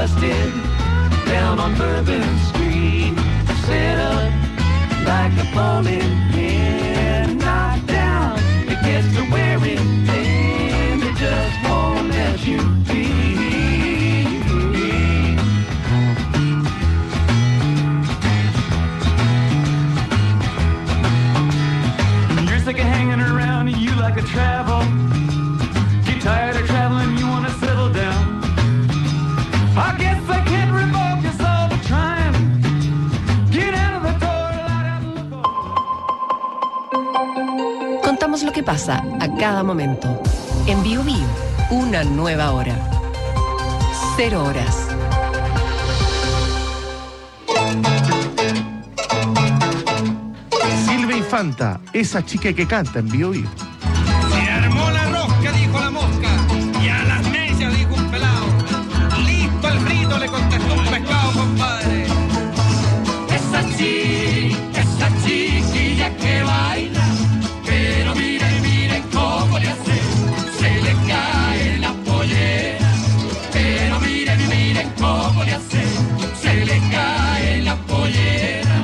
busted down on Bourbon Street, set up like a bowling pin, knocked down. It gets to wearing thin, it just won't let you be. You're sick of hanging around and you like to travel. You're tired of traveling, you want to settle down. I guess I can't revoke your soul, but trying. Get out of the door, light out and look over. Contamos lo que pasa a cada momento. En Bio Bio, una nueva hora. 0 horas. Silvia Infanta, esa chica que canta en Bio Bio. Se armó la rosca, dijo la mosca, y a las necias dijo un pelado. Listo el frito, le contestó un pescado, compadre. Esa chiquilla que baila, pero miren cómo le hace, se le cae la pollera, pero miren cómo le hace, se le cae la pollera.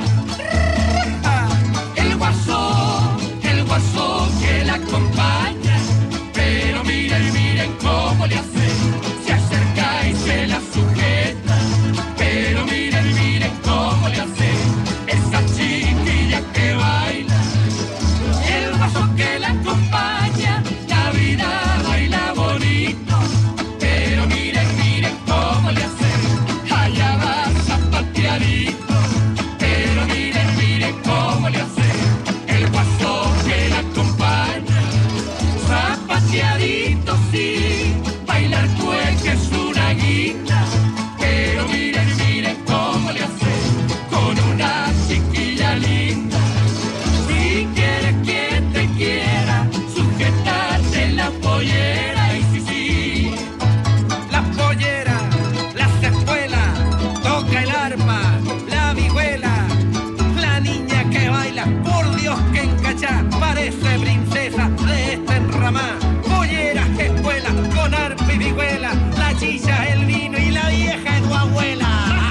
El guasón que la acompaña, pero miren cómo le hace, se acerca y se la sujeta, pero miren cómo le hace, esa chiquilla que baila. El guasón que la acompaña, la vida baila bonito, pero miren cómo le hace, allá va zapateadito, pero miren cómo le hace. El guasón que la acompaña, zapateadito sí, bailar cueca es una guita, pero miren cómo le hace, con una chiquilla linda. Si quieres que te quiera, sujetarte en la pollera, y sí, La pollera, las espuelas, toca el arpa, la vihuela, la niña que baila, por Dios que encacha, parece princesa de esta enramá. Polleras, espuelas, con arpa y vihuela, la chicha, el vino y la vieja es tu abuela.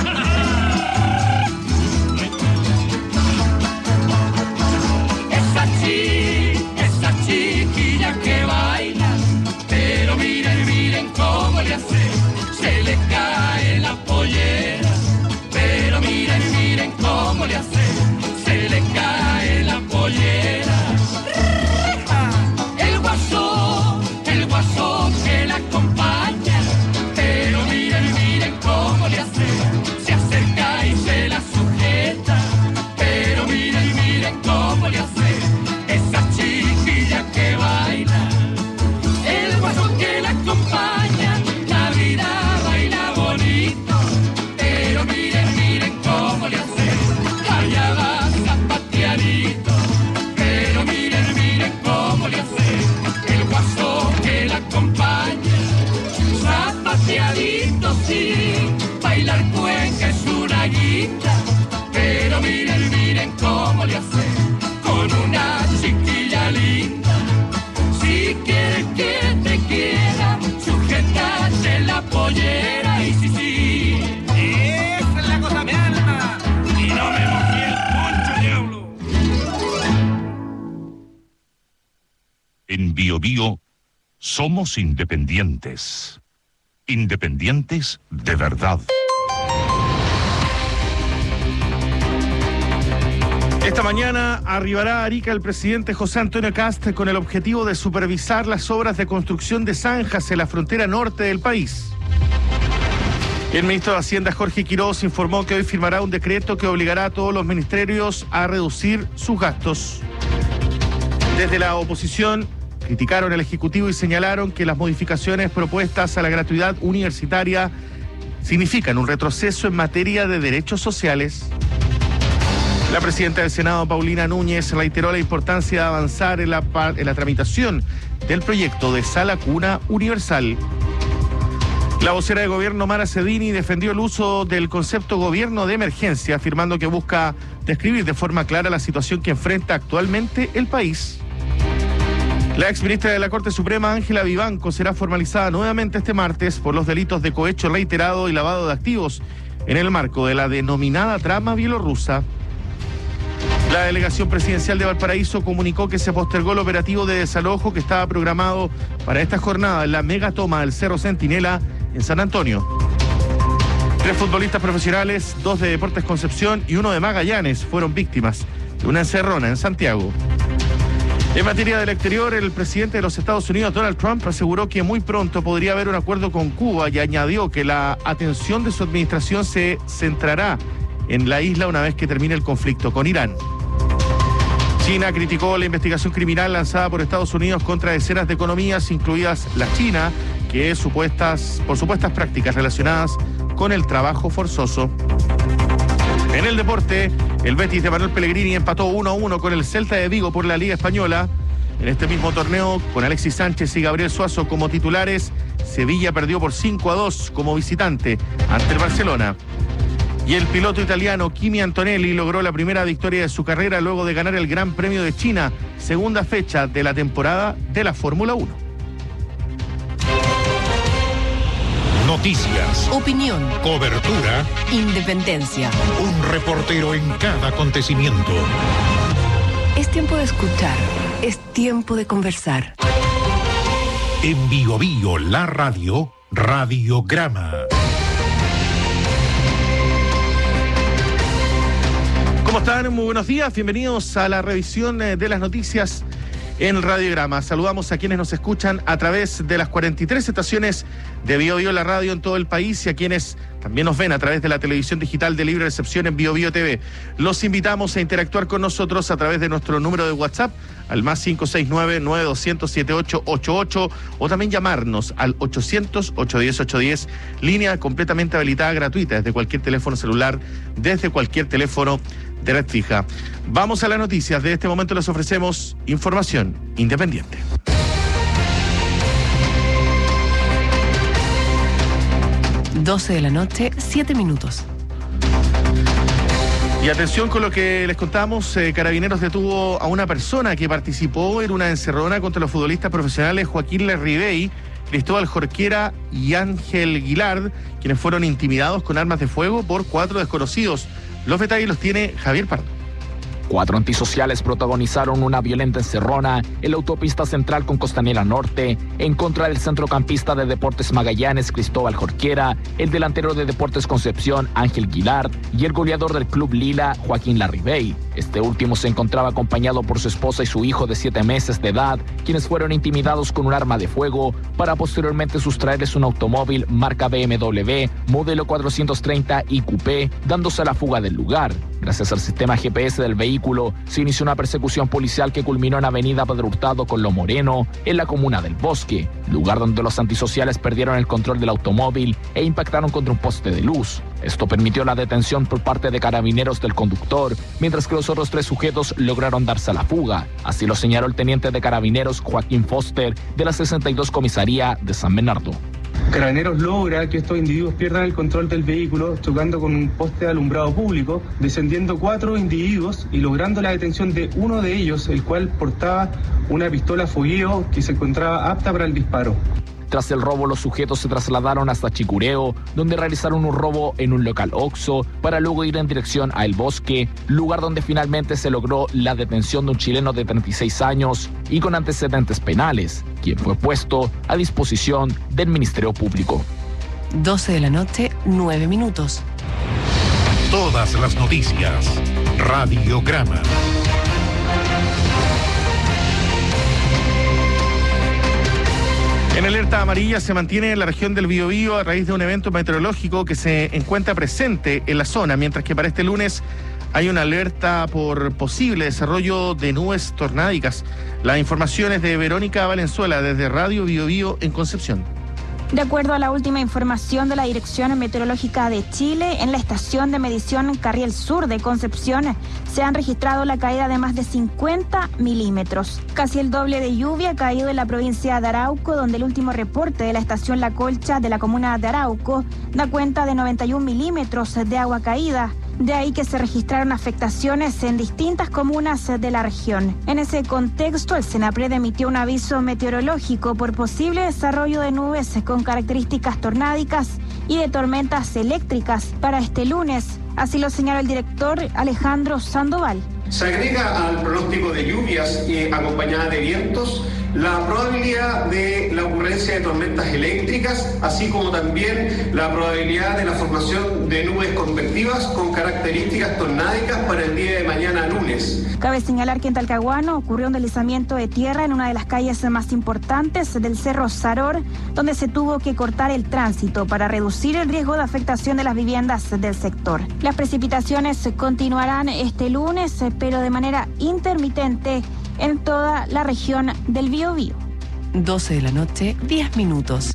esa chiquilla que baila, pero miren cómo le hace, se le cae la pollera, pero miren cómo le hace, se le cae la pollera. El guasón que la acompaña, pero miren cómo le hace, se acerca y se la sujeta, pero miren cómo le hace, esa chiquilla que baila. El guasón que la acompaña, la vida baila bonito, pero miren cómo le hace, allá va zapateadito, pero miren cómo le hace, el guasón que la acompaña, zapateadito sí, bailar cueca es una guita, pero miren cómo le hace, con una chiquilla linda. Si quieres que te quiera, sujetate la pollera, y sí, Esa es la cosa, mi alma, y no me mojé el poncho, diablo. En Bio Bio somos independientes. Independientes de verdad. Esta mañana arribará a Arica el presidente José Antonio Kast con el objetivo de supervisar las obras de construcción de zanjas en la frontera norte del país. El ministro de Hacienda, Jorge Quiroz, informó que hoy firmará un decreto que obligará a todos los ministerios a reducir sus gastos. Desde la oposición criticaron al Ejecutivo y señalaron que las modificaciones propuestas a la gratuidad universitaria significan un retroceso en materia de derechos sociales. La presidenta del Senado, Paulina Núñez, reiteró la importancia de avanzar en la tramitación del proyecto de sala cuna universal. La vocera de gobierno, Mara Cedini, defendió el uso del concepto gobierno de emergencia, afirmando que busca describir de forma clara la situación que enfrenta actualmente el país. La exministra de la Corte Suprema, Ángela Vivanco, será formalizada nuevamente este martes por los delitos de cohecho reiterado y lavado de activos en el marco de la denominada trama bielorrusa. La delegación presidencial de Valparaíso comunicó que se postergó el operativo de desalojo que estaba programado para esta jornada en la megatoma del Cerro Centinela en San Antonio. 3 futbolistas profesionales, 2 de Deportes Concepción y 1 de Magallanes fueron víctimas de una encerrona en Santiago. En materia del exterior, el presidente de los Estados Unidos, Donald Trump, aseguró que muy pronto podría haber un acuerdo con Cuba y añadió que la atención de su administración se centrará en la isla una vez que termine el conflicto con Irán. China criticó la investigación criminal lanzada por Estados Unidos contra decenas de economías, incluidas la China, que por supuestas prácticas relacionadas con el trabajo forzoso. En el deporte, el Betis de Manuel Pellegrini empató 1-1 con el Celta de Vigo por la Liga Española. En este mismo torneo, con Alexis Sánchez y Gabriel Suazo como titulares, Sevilla perdió por 5-2 como visitante ante el Barcelona. Y el piloto italiano Kimi Antonelli logró la primera victoria de su carrera luego de ganar el Gran Premio de China, segunda fecha de la temporada de la Fórmula 1. Noticias, Opinión, cobertura, independencia. un reportero en cada acontecimiento. Es tiempo de escuchar, es tiempo de conversar. En Bio Bio, la radio, Radiograma. ¿Cómo están? Muy buenos días, bienvenidos a la revisión de las noticias en Radiograma. Saludamos a quienes nos escuchan a través de las 43 estaciones de Bio Bio la radio en todo el país y a quienes también nos ven a través de la televisión digital de libre recepción en Bio Bio TV. Los invitamos a interactuar con nosotros a través de nuestro número de WhatsApp al más 569-9200-7888 o también llamarnos al 800-810-810, línea completamente habilitada gratuita desde cualquier teléfono celular, desde cualquier teléfono de red fija. Vamos a las noticias. De este momento les ofrecemos información independiente. Doce de la noche, 7 minutos. Y atención con lo que les contamos, Carabineros detuvo a una persona que participó en una encerrona contra los futbolistas profesionales Joaquín Larribey, Cristóbal Jorquera y Ángel Guilard, quienes fueron intimidados con armas de fuego por 4 desconocidos. Los detalles los tiene Javier Pardo. 4 antisociales protagonizaron una violenta encerrona en la autopista central con Costanera Norte en contra del centrocampista de Deportes Magallanes, Cristóbal Jorquera, el delantero de Deportes Concepción, Ángel Guilard, y el goleador del Club Lila, Joaquín Larribey. Este último se encontraba acompañado por su esposa y su hijo de 7 meses de edad, quienes fueron intimidados con un arma de fuego para posteriormente sustraerles un automóvil marca BMW, modelo 430 IQP, dándose a la fuga del lugar. Gracias al sistema GPS del vehículo, se inició una persecución policial que culminó en Avenida Pedro Hurtado con Lo Moreno, en la comuna del Bosque, lugar donde los antisociales perdieron el control del automóvil e impactaron contra un poste de luz. Esto permitió la detención por parte de Carabineros del conductor, mientras que los otros 3 sujetos lograron darse a la fuga. Así lo señaló el teniente de Carabineros Joaquín Foster de la 62 Comisaría de San Bernardo. Carabineros logra que estos individuos pierdan el control del vehículo, chocando con un poste de alumbrado público, descendiendo 4 individuos y logrando la detención de uno de ellos, el cual portaba una pistola fogueo que se encontraba apta para el disparo. Tras el robo, los sujetos se trasladaron hasta Chicureo, donde realizaron un robo en un local Oxxo, para luego ir en dirección a El Bosque, lugar donde finalmente se logró la detención de un chileno de 36 años y con antecedentes penales, quien fue puesto a disposición del Ministerio Público. 12 de la noche, 9 minutos. Todas las noticias, Radiograma. En alerta amarilla se mantiene en la región del Biobío a raíz de un evento meteorológico que se encuentra presente en la zona, mientras que para este lunes hay una alerta por posible desarrollo de nubes tornádicas. Las informaciones de Verónica Valenzuela desde Radio Biobío en Concepción. De acuerdo a la última información de la Dirección Meteorológica de Chile, en la estación de medición Carriel Sur de Concepción se han registrado la caída de más de 50 milímetros. Casi el doble de lluvia ha caído en la provincia de Arauco, donde el último reporte de la estación La Colcha de la comuna de Arauco da cuenta de 91 milímetros de agua caída, De ahí que se registraron afectaciones en distintas comunas de la región. En ese contexto, el Senapred emitió un aviso meteorológico por posible desarrollo de nubes con características tornádicas y de tormentas eléctricas para este lunes. Así lo señaló el director Alejandro Sandoval. Se agrega al pronóstico de lluvias acompañadas de vientos la probabilidad de la ocurrencia de tormentas eléctricas, así como también la probabilidad de la formación de nubes convectivas con características tornádicas para el día de mañana lunes. Cabe señalar que en Talcahuano ocurrió un deslizamiento de tierra en una de las calles más importantes del Cerro Saror, donde se tuvo que cortar el tránsito para reducir el riesgo de afectación de las viviendas del sector. Las precipitaciones continuarán este lunes, pero de manera intermitente en toda la región del Biobío. 12 de la noche, 10 minutos.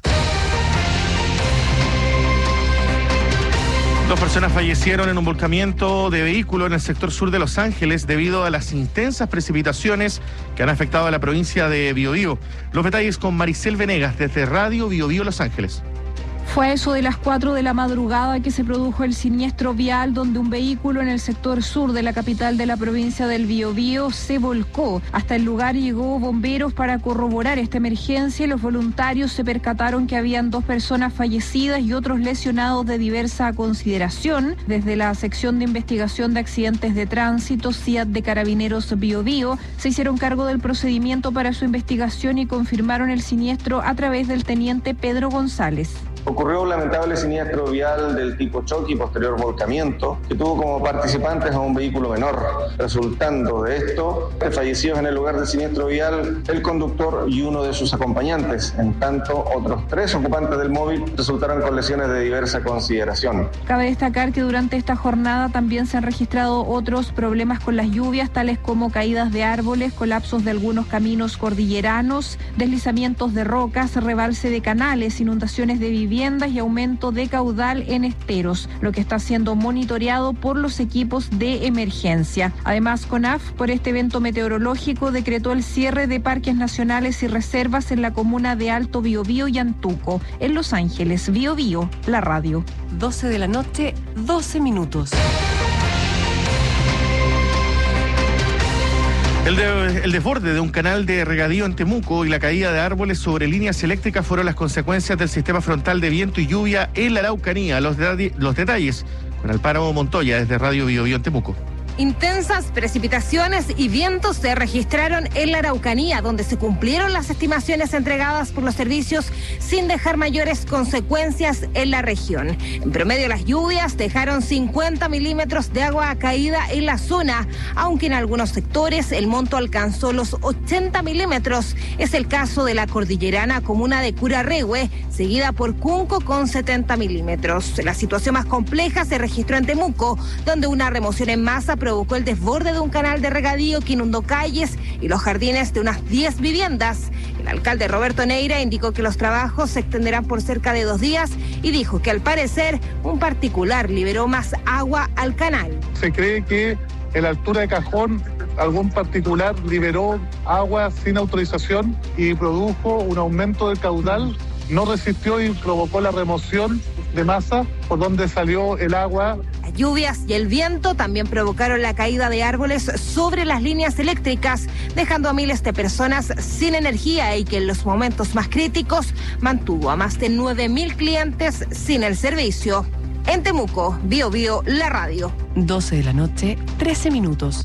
2 personas fallecieron en un volcamiento de vehículo en el sector sur de Los Ángeles debido a las intensas precipitaciones que han afectado a la provincia de Biobío. Los detalles con Maricel Venegas desde Radio Biobío Los Ángeles. Fue a eso de las 4 de la madrugada que se produjo el siniestro vial donde un vehículo en el sector sur de la capital de la provincia del Biobío se volcó. Hasta el lugar llegó bomberos para corroborar esta emergencia y los voluntarios se percataron que habían 2 personas fallecidas y otros lesionados de diversa consideración. Desde la sección de investigación de accidentes de tránsito, CIAT de Carabineros Biobío, se hicieron cargo del procedimiento para su investigación y confirmaron el siniestro a través del teniente Pedro González. Ocurrió un lamentable siniestro vial del tipo choque y posterior volcamiento que tuvo como participantes a un vehículo menor. Resultando de esto, fallecidos en el lugar del siniestro vial el conductor y uno de sus acompañantes. En tanto, otros 3 ocupantes del móvil resultaron con lesiones de diversa consideración. Cabe destacar que durante esta jornada también se han registrado otros problemas con las lluvias, tales como caídas de árboles, colapsos de algunos caminos cordilleranos, deslizamientos de rocas, rebalse de canales, inundaciones de viviendas y aumento de caudal en esteros, lo que está siendo monitoreado por los equipos de emergencia. Además, CONAF, por este evento meteorológico, decretó el cierre de parques nacionales y reservas en la comuna de Alto Biobío y Antuco. En Los Ángeles, Biobío, la radio. 12 de la noche, 12 minutos. El desborde de un canal de regadío en Temuco y la caída de árboles sobre líneas eléctricas fueron las consecuencias del sistema frontal de viento y lluvia en la Araucanía. Los detalles con Alparo Montoya desde Radio Biobío en Temuco. Intensas precipitaciones y vientos se registraron en la Araucanía, donde se cumplieron las estimaciones entregadas por los servicios sin dejar mayores consecuencias en la región. En promedio, las lluvias dejaron 50 milímetros de agua caída en la zona, aunque en algunos sectores el monto alcanzó los 80 milímetros. Es el caso de la cordillerana comuna de Curarrehue, seguida por Cunco con 70 milímetros. La situación más compleja se registró en Temuco, donde una remoción en masa provocó el desborde de un canal de regadío que inundó calles y los jardines de unas 10 viviendas. El alcalde Roberto Neira indicó que los trabajos se extenderán por cerca de 2 días y dijo que al parecer un particular liberó más agua al canal. Se cree que en la altura de Cajón algún particular liberó agua sin autorización y produjo un aumento del caudal, no resistió y provocó la remoción de masa por donde salió el agua. Las lluvias y el viento también provocaron la caída de árboles sobre las líneas eléctricas, dejando a miles de personas sin energía y que en los momentos más críticos mantuvo a más de 9.000 clientes sin el servicio. En Temuco, Biobío, la radio. 12 de la noche, 13 minutos.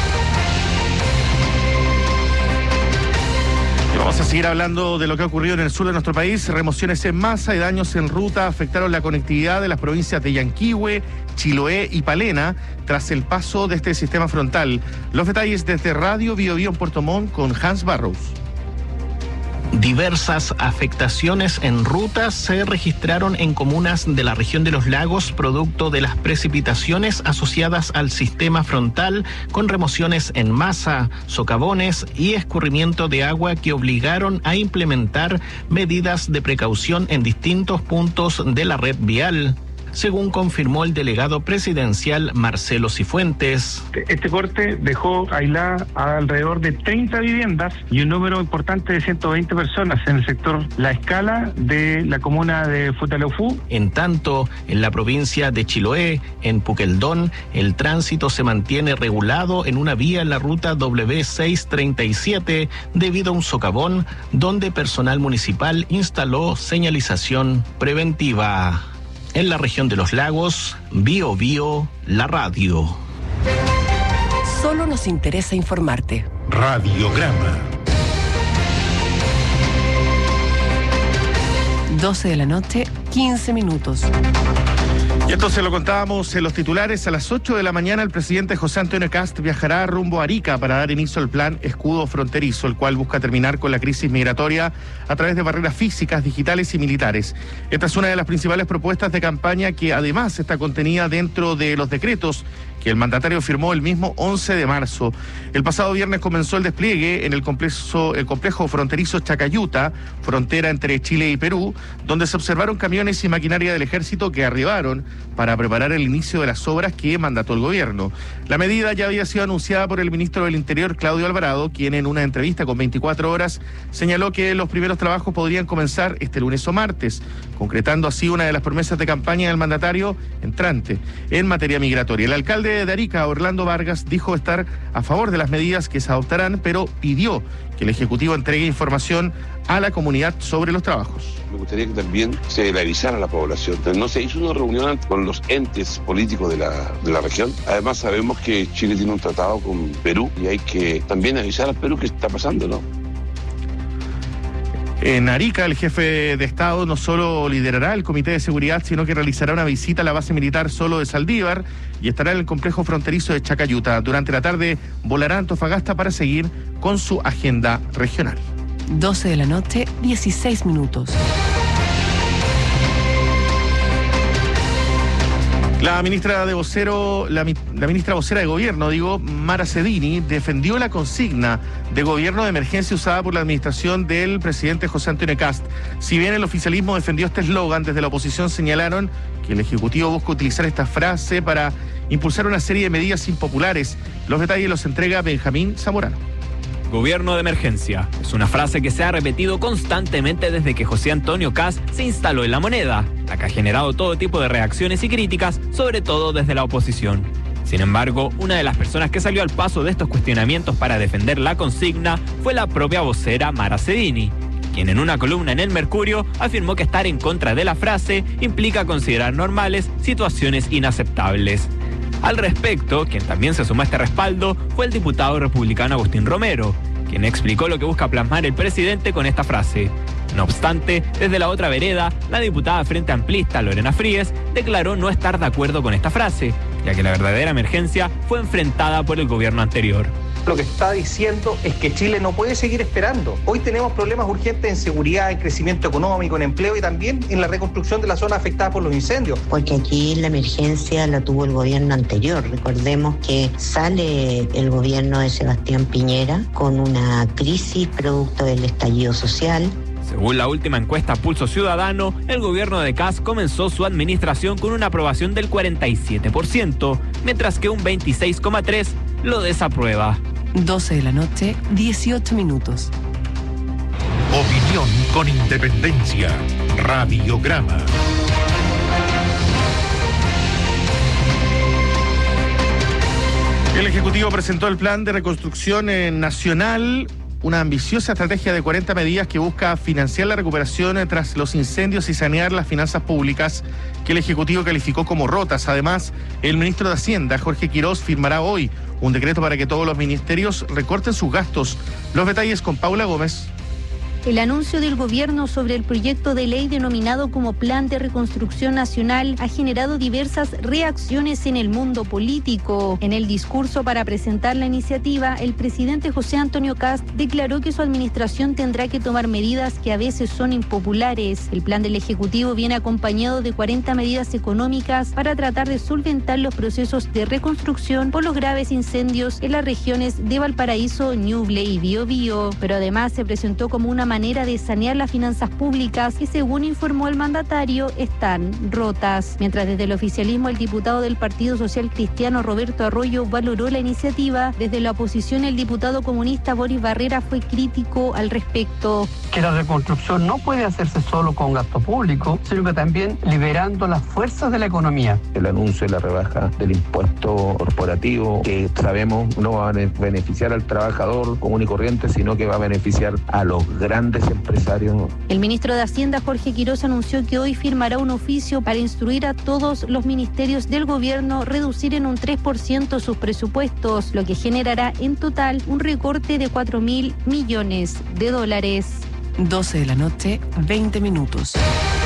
Y vamos a seguir hablando de lo que ha ocurrido en el sur de nuestro país. Remociones en masa y daños en ruta afectaron la conectividad de las provincias de Yanquihue, Chiloé y Palena tras el paso de este sistema frontal. Los detalles desde Radio Biobío en Puerto Montt con Hans Barrows. Diversas afectaciones en rutas se registraron en comunas de la región de los lagos producto de las precipitaciones asociadas al sistema frontal, con remociones en masa, socavones y escurrimiento de agua que obligaron a implementar medidas de precaución en distintos puntos de la red vial. según confirmó el delegado presidencial Marcelo Cifuentes. Este corte dejó aislada a alrededor de 30 viviendas y un número importante de 120 personas en el sector La Escala de la comuna de Futaleufú. En tanto, en la provincia de Chiloé, en Puqueldón, el tránsito se mantiene regulado en una vía en la ruta W637 debido a un socavón donde personal municipal instaló señalización preventiva. En la región de los lagos, Bío Bío, la radio. Solo nos interesa informarte. Radiograma. 12 de la noche, 15 minutos. Y esto se lo contábamos en los titulares. A las 8 de la mañana el presidente José Antonio Kast viajará rumbo a Arica para dar inicio al plan Escudo Fronterizo, el cual busca terminar con la crisis migratoria a través de barreras físicas, digitales y militares. Esta es una de las principales propuestas de campaña que además está contenida dentro de los decretos que el mandatario firmó el mismo 11 de marzo. El pasado viernes comenzó el despliegue en el complejo fronterizo Chacayuta, frontera entre Chile y Perú, donde se observaron camiones y maquinaria del ejército que arribaron para preparar el inicio de las obras que mandató el gobierno. La medida ya había sido anunciada por el ministro del Interior, Claudio Alvarado, quien en una entrevista con 24 horas señaló que los primeros trabajos podrían comenzar este lunes o martes, concretando así una de las promesas de campaña del mandatario entrante en materia migratoria. El alcalde de Arica, Orlando Vargas, dijo estar a favor de las medidas que se adoptarán, pero pidió que el Ejecutivo entregue información a la comunidad sobre los trabajos. Me gustaría que también se le avisara a la población. No se hizo una reunión con los entes políticos de la región. Además sabemos que Chile tiene un tratado con Perú y hay que también avisar al Perú qué está pasando, ¿no? En Arica, el jefe de Estado no solo liderará el Comité de Seguridad, sino que realizará una visita a la base militar Solo de Saldívar y estará en el complejo fronterizo de Chacayuta. Durante la tarde volará a Antofagasta para seguir con su agenda regional. 12 de la noche, 16 minutos. La ministra vocera de gobierno, Mara Cedini, defendió la consigna de gobierno de emergencia usada por la administración del presidente José Antonio Kast. Si bien el oficialismo defendió este eslogan, desde la oposición señalaron que el Ejecutivo busca utilizar esta frase para impulsar una serie de medidas impopulares. Los detalles los entrega Benjamín Zamorano. Gobierno de emergencia es una frase que se ha repetido constantemente desde que José Antonio Kast se instaló en la moneda, la que ha generado todo tipo de reacciones y críticas, sobre todo desde la oposición. Sin embargo, una de las personas que salió al paso de estos cuestionamientos para defender la consigna fue la propia vocera Mara Cedini, quien en una columna en El Mercurio afirmó que estar en contra de la frase implica considerar normales situaciones inaceptables. Al respecto, quien también se sumó a este respaldo fue el diputado republicano Agustín Romero, quien explicó lo que busca plasmar el presidente con esta frase. No obstante, desde la otra vereda, la diputada Frente Amplista Lorena Fríes declaró no estar de acuerdo con esta frase, ya que la verdadera emergencia fue enfrentada por el gobierno anterior. Lo que está diciendo es que Chile no puede seguir esperando. Hoy tenemos problemas urgentes en seguridad, en crecimiento económico, en empleo y también en la reconstrucción de las zonas afectadas por los incendios. Porque aquí la emergencia la tuvo el gobierno anterior. Recordemos que sale el gobierno de Sebastián Piñera con una crisis producto del estallido social. Según la última encuesta Pulso Ciudadano, el gobierno de Kast comenzó su administración con una aprobación del 47%, mientras que un 26,3% lo desaprueba. 12 de la noche, 18 minutos. Opinión con independencia. Radiograma. El Ejecutivo presentó el plan de reconstrucción nacional, una ambiciosa estrategia de 40 medidas que busca financiar la recuperación tras los incendios y sanear las finanzas públicas que el Ejecutivo calificó como rotas. Además, el ministro de Hacienda, Jorge Quirós, firmará hoy un decreto para que todos los ministerios recorten sus gastos. Los detalles con Paula Gómez. El anuncio del gobierno sobre el proyecto de ley denominado como Plan de Reconstrucción Nacional ha generado diversas reacciones en el mundo político. En el discurso para presentar la iniciativa, el presidente José Antonio Kast declaró que su administración tendrá que tomar medidas que a veces son impopulares. El plan del Ejecutivo viene acompañado de 40 medidas económicas para tratar de solventar los procesos de reconstrucción por los graves incendios en las regiones de Valparaíso, Ñuble y Bío Bío. Pero además se presentó como una manera de sanear las finanzas públicas que, según informó el mandatario, están rotas. Mientras desde el oficialismo el diputado del Partido Social Cristiano Roberto Arroyo valoró la iniciativa, desde la oposición el diputado comunista Boris Barrera fue crítico al respecto. Que la reconstrucción no puede hacerse solo con gasto público, sino que también liberando las fuerzas de la economía. El anuncio de la rebaja del impuesto corporativo, que sabemos no va a beneficiar al trabajador común y corriente, sino que va a beneficiar a los grandes empresarios. El ministro de Hacienda, Jorge Quirós, anunció que hoy firmará un oficio para instruir a todos los ministerios del gobierno reducir en un 3% sus presupuestos, lo que generará en total un recorte de 4.000 millones de dólares. 12 de la noche, 20 minutos.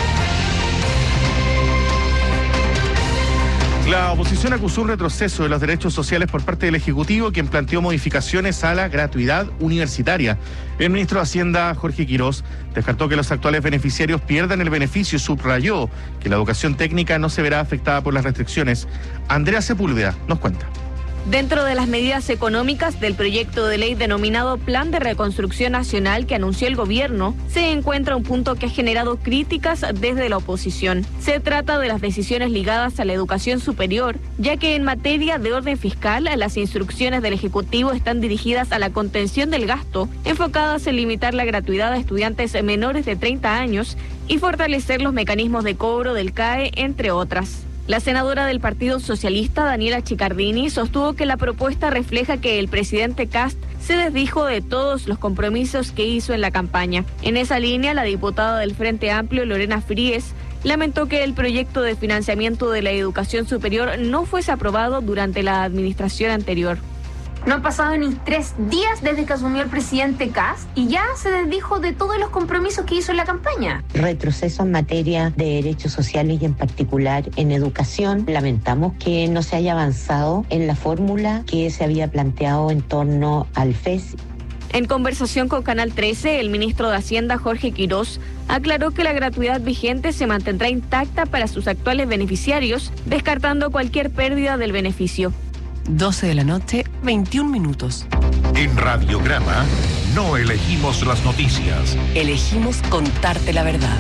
La oposición acusó un retroceso de los derechos sociales por parte del Ejecutivo, quien planteó modificaciones a la gratuidad universitaria. El ministro de Hacienda, Jorge Quirós, descartó que los actuales beneficiarios pierdan el beneficio y subrayó que la educación técnica no se verá afectada por las restricciones. Andrea Sepúlveda nos cuenta. Dentro de las medidas económicas del proyecto de ley denominado Plan de Reconstrucción Nacional que anunció el gobierno, se encuentra un punto que ha generado críticas desde la oposición. Se trata de las decisiones ligadas a la educación superior, ya que en materia de orden fiscal, las instrucciones del Ejecutivo están dirigidas a la contención del gasto, enfocadas en limitar la gratuidad a estudiantes menores de 30 años y fortalecer los mecanismos de cobro del CAE, entre otras. La senadora del Partido Socialista, Daniela Chicardini, sostuvo que la propuesta refleja que el presidente Kast se desdijo de todos los compromisos que hizo en la campaña. En esa línea, la diputada del Frente Amplio, Lorena Fríes, lamentó que el proyecto de financiamiento de la educación superior no fuese aprobado durante la administración anterior. No han pasado ni 3 días desde que asumió el presidente Kast y ya se desdijo de todos los compromisos que hizo en la campaña. Retroceso en materia de derechos sociales y en particular en educación. Lamentamos que no se haya avanzado en la fórmula que se había planteado en torno al FES. En conversación con Canal 13, el ministro de Hacienda, Jorge Quirós, aclaró que la gratuidad vigente se mantendrá intacta para sus actuales beneficiarios, descartando cualquier pérdida del beneficio. 12 de la noche, 21 minutos. En Radiograma no elegimos las noticias. Elegimos contarte la verdad.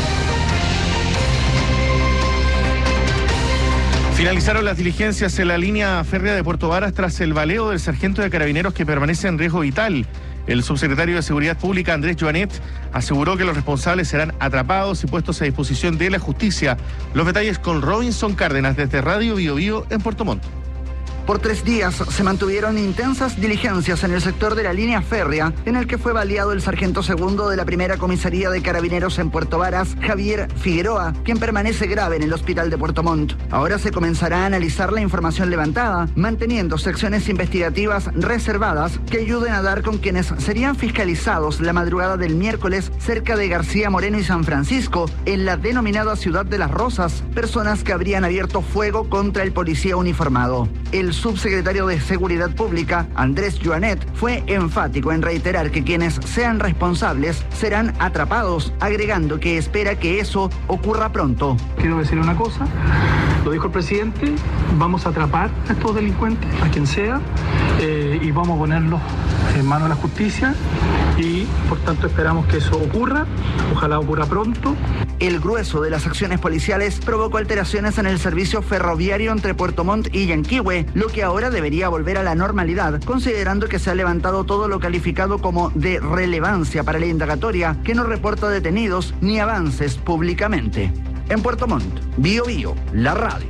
Finalizaron las diligencias en la línea férrea de Puerto Varas tras el baleo del sargento de carabineros que permanece en riesgo vital. El subsecretario de Seguridad Pública, Andrés Joanet, aseguró que los responsables serán atrapados y puestos a disposición de la justicia. Los detalles con Robinson Cárdenas desde Radio Bio Bio en Puerto Montt. Por 3 días se mantuvieron intensas diligencias en el sector de la línea férrea, en el que fue baleado el sargento segundo de la primera comisaría de carabineros en Puerto Varas, Javier Figueroa, quien permanece grave en el hospital de Puerto Montt. Ahora se comenzará a analizar la información levantada, manteniendo secciones investigativas reservadas que ayuden a dar con quienes serían fiscalizados la madrugada del miércoles cerca de García Moreno y San Francisco, en la denominada Ciudad de las Rosas, personas que habrían abierto fuego contra el policía uniformado. El subsecretario de Seguridad Pública, Andrés Joanet, fue enfático en reiterar que quienes sean responsables serán atrapados, agregando que espera que eso ocurra pronto. Quiero decir una cosa, lo dijo el presidente, vamos a atrapar a estos delincuentes, a quien sea, y vamos a ponerlos en manos de la justicia y por tanto esperamos que eso ocurra, ojalá ocurra pronto. El grueso de las acciones policiales provocó alteraciones en el servicio ferroviario entre Puerto Montt y Yanquihue, lo que ahora debería volver a la normalidad, considerando que se ha levantado todo lo calificado como de relevancia para la indagatoria, que no reporta detenidos ni avances públicamente. En Puerto Montt, Bio Bio, la radio.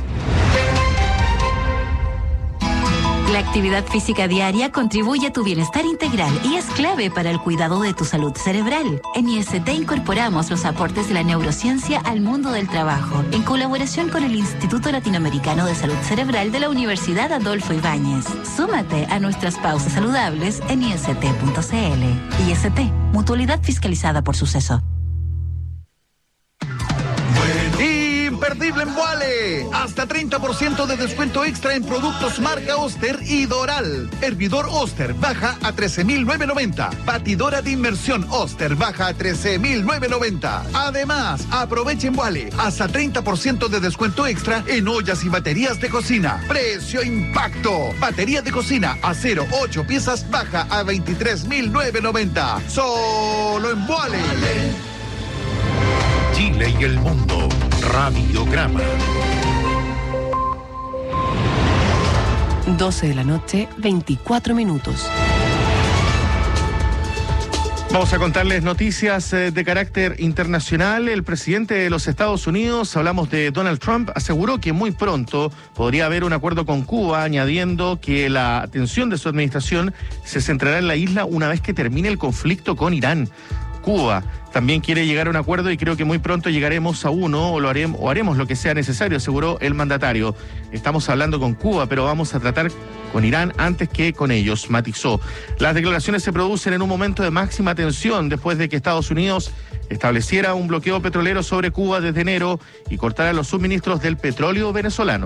La actividad física diaria contribuye a tu bienestar integral y es clave para el cuidado de tu salud cerebral. En IST incorporamos los aportes de la neurociencia al mundo del trabajo, en colaboración con el Instituto Latinoamericano de Salud Cerebral de la Universidad Adolfo Ibáñez. Súmate a nuestras pausas saludables en ist.cl. IST, mutualidad fiscalizada por Suceso. Imperdible triple embuale. Hasta 30% de descuento extra en productos marca Oster y Doral. Hervidor Oster baja a 13.990. Batidora de inmersión Oster baja a 13.990. Además, aproveche embuale. Hasta 30% de descuento extra en ollas y baterías de cocina. Precio impacto. Batería de cocina acero 8 piezas baja a 23.990. Solo embuale. Chile y el mundo. Radiograma. 12 de la noche, 24 minutos. Vamos a contarles noticias de carácter internacional. El presidente de los Estados Unidos, hablamos de Donald Trump, aseguró que muy pronto podría haber un acuerdo con Cuba, añadiendo que la atención de su administración se centrará en la isla una vez que termine el conflicto con Irán. Cuba también quiere llegar a un acuerdo y creo que muy pronto llegaremos a uno o haremos lo que sea necesario, aseguró el mandatario. Estamos hablando con Cuba, pero vamos a tratar con Irán antes que con ellos, matizó. Las declaraciones se producen en un momento de máxima tensión después de que Estados Unidos estableciera un bloqueo petrolero sobre Cuba desde enero y cortara los suministros del petróleo venezolano.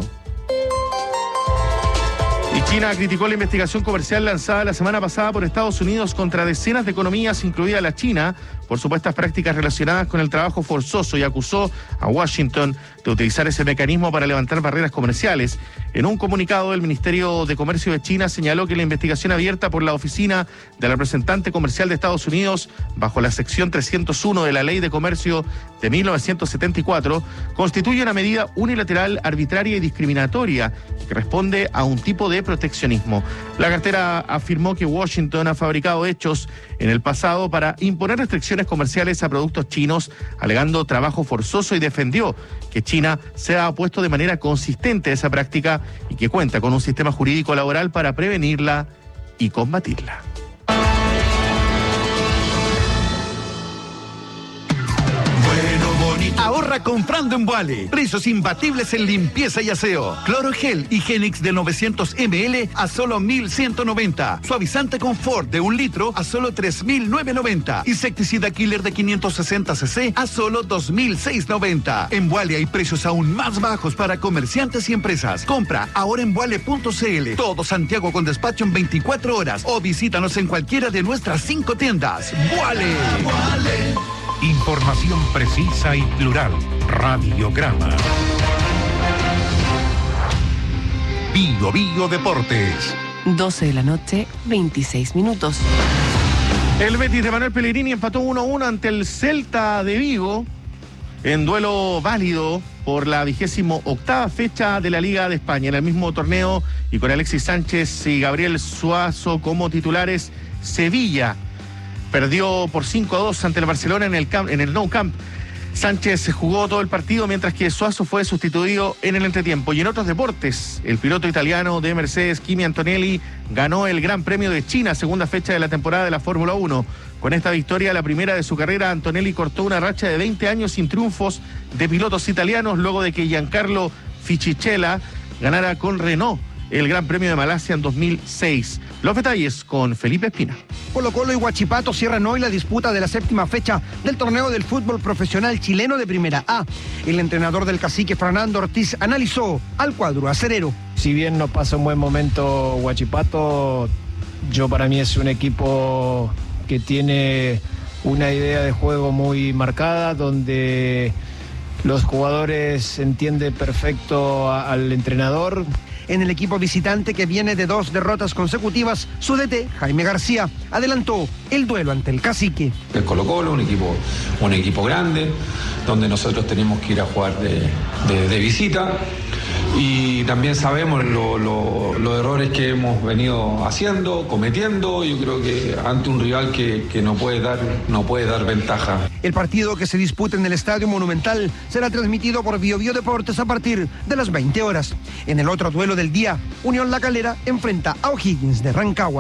Y China criticó la investigación comercial lanzada la semana pasada por Estados Unidos contra decenas de economías, incluida la China, por supuestas prácticas relacionadas con el trabajo forzoso y acusó a Washington de utilizar ese mecanismo para levantar barreras comerciales. En un comunicado, el Ministerio de Comercio de China señaló que la investigación abierta por la Oficina del Representante Comercial de Estados Unidos, bajo la sección 301 de la Ley de Comercio de 1974, constituye una medida unilateral, arbitraria y discriminatoria que responde a un tipo de proteccionismo. La cartera afirmó que Washington ha fabricado hechos en el pasado para imponer restricciones comerciales a productos chinos, alegando trabajo forzoso, y defendió que China se ha opuesto de manera consistente a esa práctica y que cuenta con un sistema jurídico laboral para prevenirla y combatirla. Ahorra comprando en Vuale. Precios imbatibles en limpieza y aseo. Clorogel Higienix de 900 ml a solo 1.190. Suavizante Confort de 1 litro a solo 3.990. Insecticida Killer de 560 cc a solo 2.690. En Vuale hay precios aún más bajos para comerciantes y empresas. Compra ahora en vuale.cl. Todo Santiago con despacho en 24 horas o visítanos en cualquiera de nuestras 5 tiendas. Vuale. Información precisa y plural. Radiograma. Bio Bio Deportes. 12 de la noche, 26 minutos. El Betis de Manuel Pellegrini empató 1-1 ante el Celta de Vigo en duelo válido por la 28ª fecha de la Liga de España. En el mismo torneo y con Alexis Sánchez y Gabriel Suazo como titulares, Sevilla perdió por 5-2 ante el Barcelona en el Nou Camp. Sánchez jugó todo el partido mientras que Suazo fue sustituido en el entretiempo. Y en otros deportes, el piloto italiano de Mercedes, Kimi Antonelli, ganó el Gran Premio de China, segunda fecha de la temporada de la Fórmula 1. Con esta victoria, la primera de su carrera, Antonelli cortó una racha de 20 años sin triunfos de pilotos italianos luego de que Giancarlo Fisichella ganara con Renault el Gran Premio de Malasia en 2006. Los detalles con Felipe Espina. Colo-Colo y Huachipato cierran hoy la disputa de la 7ª fecha del torneo del fútbol profesional chileno de Primera A. El entrenador del Cacique, Fernando Ortiz, analizó al cuadro acerero. Si bien no pasa un buen momento Huachipato, para mí es un equipo que tiene una idea de juego muy marcada, donde los jugadores entienden perfecto al entrenador. En el equipo visitante, que viene de 2 derrotas consecutivas, su DT, Jaime García, adelantó el duelo ante el Cacique. El Colo-Colo, un equipo grande, donde nosotros tenemos que ir a jugar de visita. Y también sabemos los errores que hemos venido cometiendo. Yo creo que ante un rival que no puede dar ventaja. El partido, que se disputa en el Estadio Monumental, será transmitido por Bio Bio Deportes a partir de las 20 horas. En el otro duelo del día, Unión La Calera enfrenta a O'Higgins de Rancagua.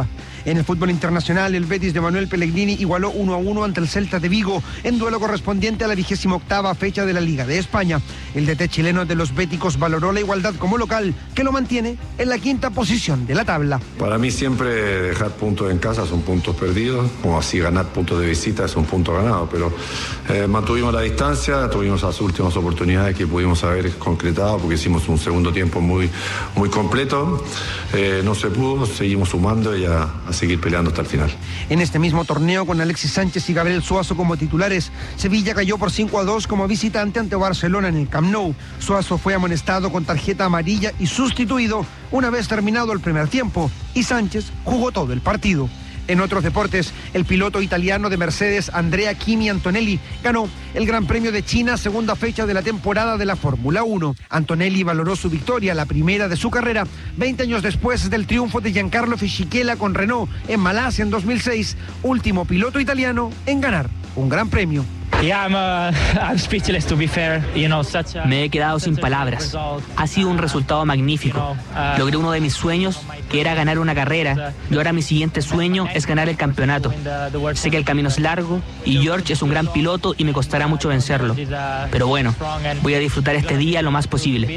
En el fútbol internacional, el Betis de Manuel Pellegrini igualó 1-1 ante el Celta de Vigo en duelo correspondiente a la 28ª fecha de la Liga de España. El DT chileno de los béticos valoró la igualdad como local, que lo mantiene en la 5ª posición de la tabla. Para mí siempre dejar puntos en casa son puntos perdidos, como así ganar puntos de visita es un punto ganado, pero mantuvimos la distancia, tuvimos las últimas oportunidades que pudimos haber concretado porque hicimos un segundo tiempo muy completo. No se pudo, seguimos sumando y a seguir peleando hasta el final. En este mismo torneo, con Alexis Sánchez y Gabriel Suazo como titulares, Sevilla cayó por 5-2 como visitante ante Barcelona en el Camp Nou. Suazo fue amonestado con tarjeta amarilla y sustituido una vez terminado el primer tiempo, y Sánchez jugó todo el partido. En otros deportes, el piloto italiano de Mercedes, Andrea Kimi Antonelli, ganó el Gran Premio de China, segunda fecha de la temporada de la Fórmula 1. Antonelli valoró su victoria, la primera de su carrera, 20 años después del triunfo de Giancarlo Fisichella con Renault en Malasia en 2006, último piloto italiano en ganar un Gran Premio. I'm speechless, to be fair. Me he quedado sin palabras. Ha sido un resultado magnífico. Logré uno de mis sueños, que era ganar una carrera, y ahora mi siguiente sueño es ganar el campeonato. Sé que el camino es largo y George es un gran piloto y me costará mucho vencerlo. Pero bueno, voy a disfrutar este día lo más posible.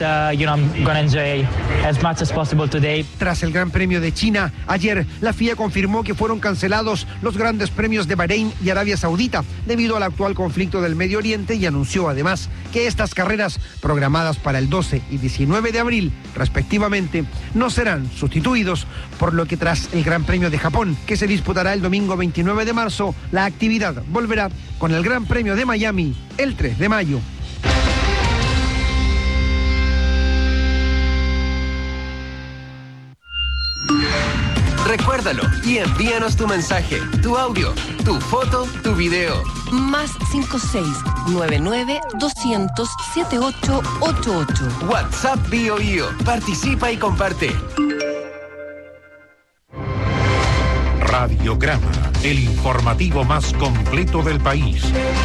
Tras el Gran Premio de China, ayer la FIA confirmó que fueron cancelados los grandes premios de Bahrein y Arabia Saudita debido al actual conflicto del Medio Oriente, y anunció además que estas carreras, programadas para el 12 y 19 de abril respectivamente, no serán sustituidos, por lo que tras el Gran Premio de Japón, que se disputará el domingo 29 de marzo, la actividad volverá con el Gran Premio de Miami el 3 de mayo. Recuérdalo y envíanos tu mensaje, tu audio, tu foto, tu video. Más 56-99-200-7888. WhatsApp Bio Bio. Participa y comparte. Radiograma, el informativo más completo del país.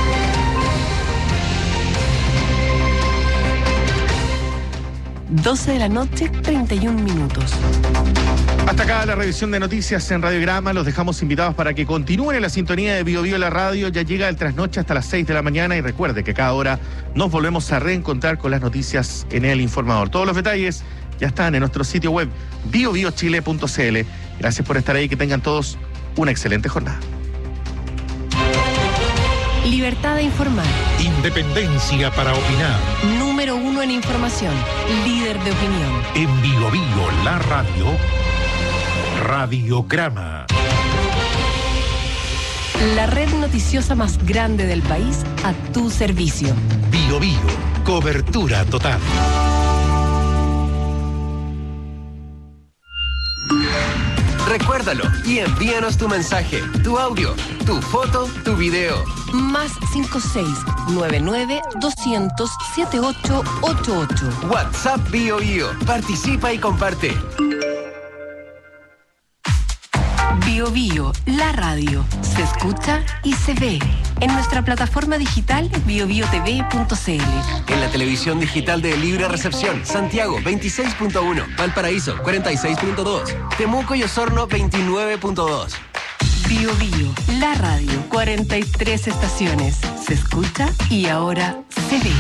Doce de la noche, 31 minutos. Hasta acá la revisión de noticias en Radiograma. Los dejamos invitados para que continúen en la sintonía de Bio Bio la radio. Ya llega el trasnoche hasta las 6 de la mañana, y recuerde que cada hora nos volvemos a reencontrar con las noticias en El Informador. Todos los detalles ya están en nuestro sitio web biobiochile.cl. Gracias por estar ahí, que tengan todos una excelente jornada. Libertad de informar. Independencia para opinar. Número 1 en información. Líder de opinión. En Bio Bio la radio. Radiograma. La red noticiosa más grande del país a tu servicio. Bio Bio. Cobertura total. Recuérdalo y envíanos tu mensaje, tu audio, tu foto, tu video. Más 56-99-200-7888. WhatsApp Bio Bio. Participa y comparte. Bio Bio, la radio. Se escucha y se ve. En nuestra plataforma digital biobiotv.cl. En la televisión digital de Libre Recepción, Santiago 26.1, Valparaíso 46.2, Temuco y Osorno 29.2. Bio Bio, la radio. 43 estaciones. Se escucha y ahora se ve.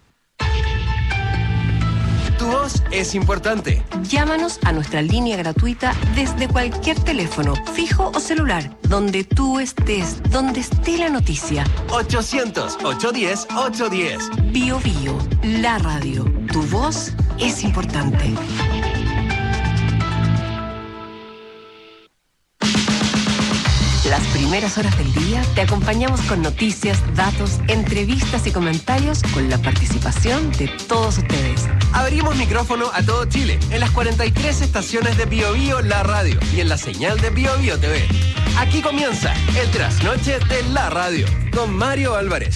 Tu voz es importante. Llámanos a nuestra línea gratuita desde cualquier teléfono, fijo o celular, donde tú estés, donde esté la noticia. 800-810-810. Bio Bio, la radio. Tu voz es importante. Las primeras horas del día te acompañamos con noticias, datos, entrevistas y comentarios con la participación de todos ustedes. Abrimos micrófono a todo Chile en las 43 estaciones de Bio Bio la radio y en la señal de Bio Bio TV. Aquí comienza el trasnoche de la radio con Mario Álvarez.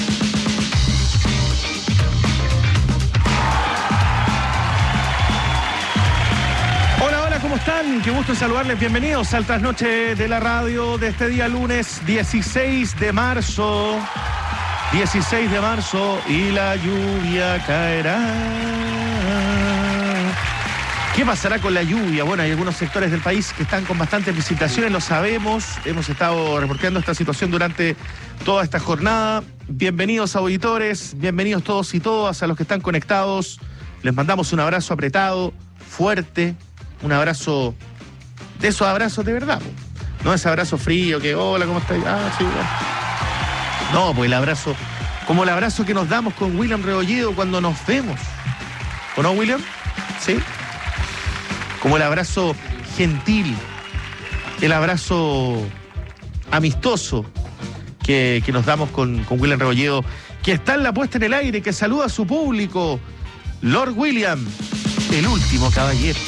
¿Cómo están? Qué gusto saludarles. Bienvenidos al trasnoche de la radio de este día lunes 16 de marzo. 16 de marzo y la lluvia caerá. ¿Qué pasará con la lluvia? Bueno, hay algunos sectores del país que están con bastantes precipitaciones, lo sabemos. Hemos estado reporteando esta situación durante toda esta jornada. Bienvenidos auditores, bienvenidos todos y todas a los que están conectados. Les mandamos un abrazo apretado, fuerte, un abrazo, de esos abrazos de verdad. No ese abrazo frío que, hola, ¿cómo estás? Ah, sí, bueno. No, pues el abrazo, como el abrazo que nos damos con William Rebolledo cuando nos vemos. ¿O no, William? ¿Sí? Como el abrazo gentil, el abrazo amistoso que nos damos con William Rebolledo, que está en la puesta en el aire, que saluda a su público. Lord William, el último caballero.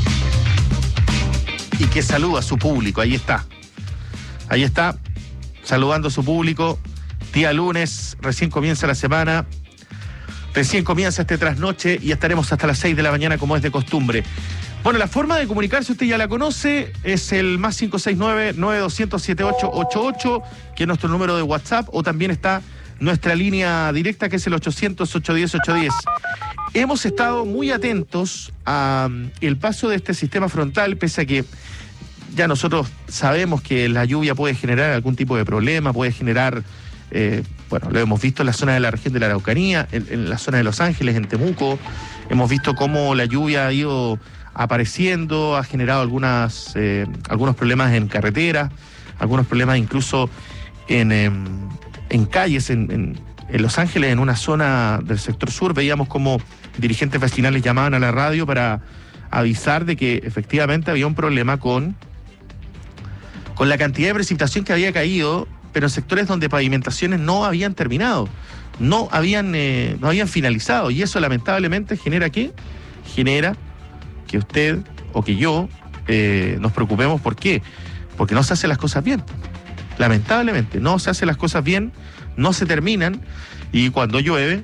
Y que saluda a su público, ahí está, saludando a su público. Día lunes, recién comienza la semana, recién comienza este trasnoche y estaremos hasta las 6 de la mañana como es de costumbre. Bueno, la forma de comunicarse, usted ya la conoce, es el más 569-9200-7888, que es nuestro número de WhatsApp, o también está nuestra línea directa, que es el 800-810-810. Hemos estado muy atentos al paso de este sistema frontal, pese a que ya nosotros sabemos que la lluvia puede generar algún tipo de problema, puede generar, bueno, lo hemos visto en la zona de la región de la Araucanía, en la zona de Los Ángeles, en Temuco. Hemos visto cómo la lluvia ha ido apareciendo, ha generado algunos problemas en carreteras, algunos problemas incluso en calles, en Los Ángeles, en una zona del sector sur. Veíamos como dirigentes vecinales llamaban a la radio para avisar de que efectivamente había un problema con la cantidad de precipitación que había caído, pero en sectores donde pavimentaciones no habían terminado, no habían finalizado, y eso lamentablemente genera ¿qué? Genera que usted o que yo nos preocupemos. ¿Por qué? Porque no se hacen las cosas bien. Lamentablemente, no se hacen las cosas bien, no se terminan, y cuando llueve,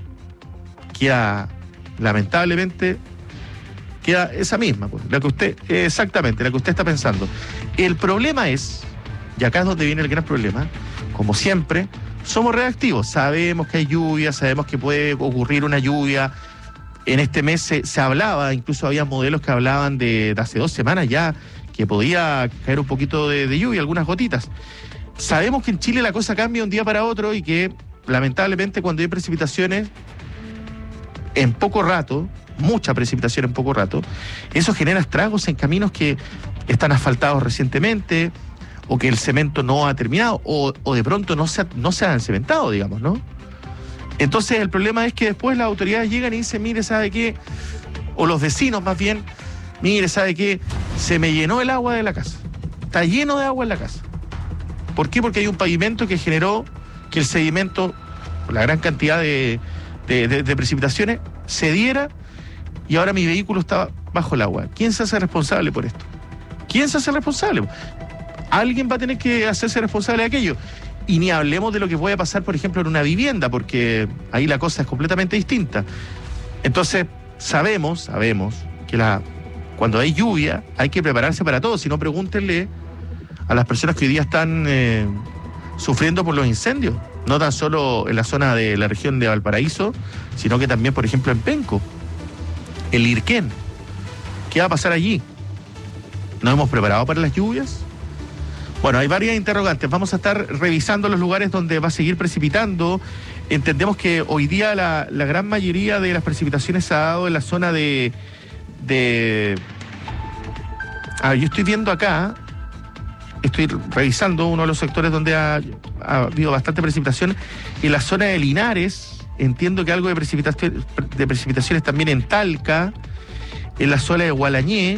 lamentablemente, queda esa misma, pues, la que usted está pensando. El problema es, y acá es donde viene el gran problema, como siempre, somos reactivos. Sabemos que hay lluvia, sabemos que puede ocurrir una lluvia. En este mes se hablaba, incluso había modelos que hablaban de hace 2 semanas ya, que podía caer un poquito de lluvia, algunas gotitas. Sabemos que en Chile la cosa cambia de un día para otro y que lamentablemente cuando hay precipitaciones en poco rato, mucha precipitación en poco rato, eso genera estragos en caminos que están asfaltados recientemente, o que el cemento no ha terminado, o de pronto no se han cementado, digamos, ¿no? Entonces el problema es que después las autoridades llegan y dicen, mire, ¿sabe qué? O los vecinos más bien, mire, ¿sabe qué? Se me llenó el agua de la casa. Está lleno de agua en la casa. ¿Por qué? Porque hay un pavimento que generó que el sedimento, la gran cantidad de precipitaciones, se diera, y ahora mi vehículo está bajo el agua. ¿Quién se hace responsable por esto? ¿Quién se hace responsable? Alguien va a tener que hacerse responsable de aquello. Y ni hablemos de lo que puede pasar, por ejemplo, en una vivienda, porque ahí la cosa es completamente distinta. Entonces, sabemos que cuando hay lluvia hay que prepararse para todo. Si no, pregúntenle a las personas que hoy día están sufriendo por los incendios. No tan solo en la zona de la región de Valparaíso, sino que también, por ejemplo, en Penco, en Lirquén. ¿Qué va a pasar allí? ¿Nos hemos preparado para las lluvias? Bueno, hay varias interrogantes. Vamos a estar revisando los lugares donde va a seguir precipitando. Entendemos que hoy día la gran mayoría de las precipitaciones se ha dado en la zona yo estoy viendo acá, estoy revisando uno de los sectores donde ha habido bastante precipitación. En la zona de Linares, entiendo que algo de precipitaciones también en Talca, en la zona de Gualañé,